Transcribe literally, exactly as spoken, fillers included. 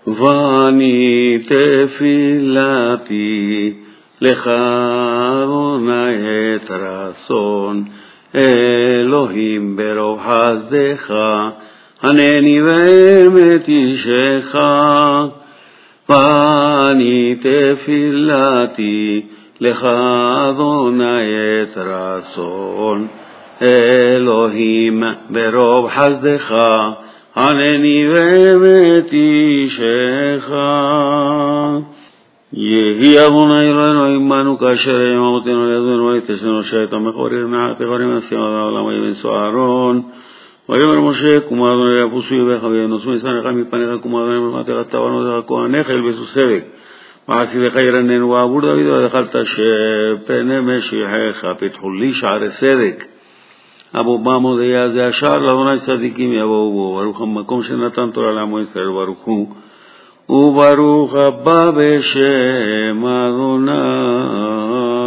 ואני תפילתי לך אדוני את רצון אלוהים ברוב חסדך הנני באמת אישך ואני תפילתי לך אדוני את רצון אלוהים ברוב חסדך הנני באמת אישך יהי אדוני אלוהינו עמנו כאשר ימותנו לידנו ויתשנו שאת המכורים מעט דברים נשיאים על העולם ויבן סוהרון ויאמר משה קום אדוני יבוסו יבך וינוסו יסנך מפניך קום אדוני מלמדך תבנו כהניך ילבשו סדק ועשיתך ירננו ועבור דוד ודחלת שפני משיחך פתחו לי שערי סדק אבו במודיה זה השער לאדוני צדיקים יבואו בו ברוך המקום שנתן תורה לעמו ישראל ברוך הוא וברוך הבא בשם אדוני